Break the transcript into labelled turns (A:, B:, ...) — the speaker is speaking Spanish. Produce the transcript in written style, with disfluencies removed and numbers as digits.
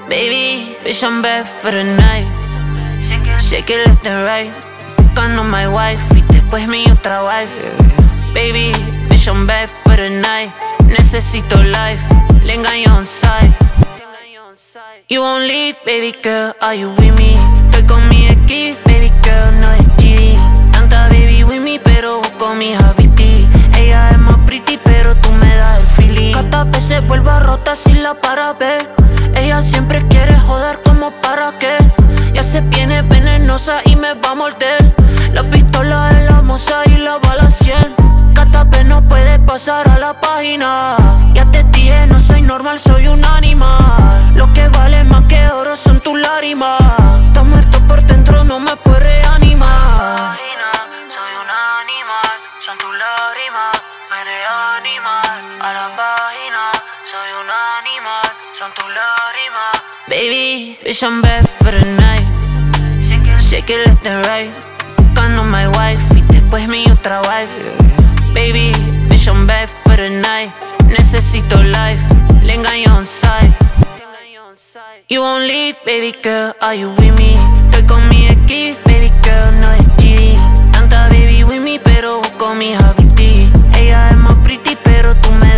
A: Baby, bitch, I'm back for the night. Shake it left and right. Buscando my wife y después mi otra wife. Baby, bitch, I'm back for the night. Necesito life, le engaño on site. You won't leave, baby girl, are you with me? Estoy con mi equipo, baby girl, no es GD. Tanta baby with me, pero busco mi habiti. Ella es más pretty, pero tú me das el feeling. Cada vez se vuelve rota si la para ver. Ella siempre quiere joder como para qué. Ya se viene venenosa y me va a morder. La pistola es la moza y la bala 100. Cada vez no puede pasar a la página. Ya te dije, no soy normal, soy un animal. Lo que vale más que oro son tus lágrimas. Estás muerto por dentro, no me puedes reanimar. Soy un animal, son tus lágrimas. Me reaniman a la página. Soy un animal, son tus lágrimas. Baby, bitch, I'm back for the night. Shake it left and right. Buscando my wife y después mi otra wife. Baby, bitch, I'm back for the night. Necesito life, le engaño on site. You won't leave, baby girl, are you with me? Estoy con mi equipo, baby girl, no es GD. Tanta baby with me, pero busco mi habiti. Ella es más pretty, pero tú me